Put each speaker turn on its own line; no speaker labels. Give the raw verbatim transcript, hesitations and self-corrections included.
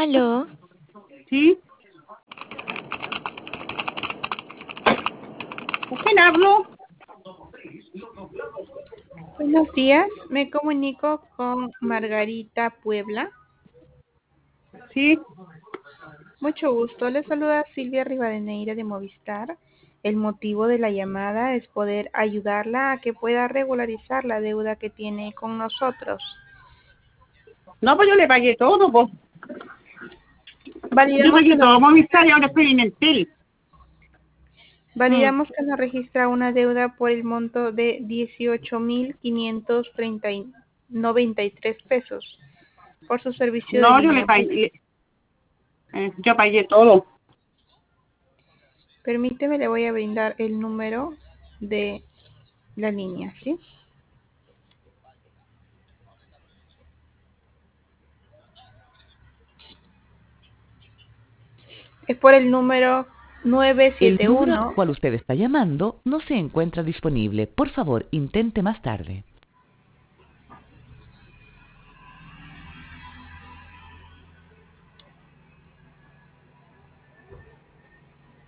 Aló,
¿Sí? ¿Con quién hablo?
Buenos días, me comunico con Margarita Puebla.
Sí.
Mucho gusto, le saluda Silvia Rivadeneira de Movistar. El motivo de la llamada es poder ayudarla a que pueda regularizar la deuda que tiene con nosotros.
No, pues yo le pagué todo, pues. Yo
Validamos que
pagué
nos,
todo Movistar y ahora estoy en el tel. Mm.
validamos que nos registra una deuda por el monto de dieciocho mil quinientos noventa y tres pesos por su servicio de
No, yo le
línea móvil.
pagué. eh, yo pagué todo.
Permíteme, le voy a brindar el número de la línea, ¿sí? Es por el número
El número al
nueve siete uno.
cual usted está llamando no se encuentra disponible. Por favor, intente más tarde.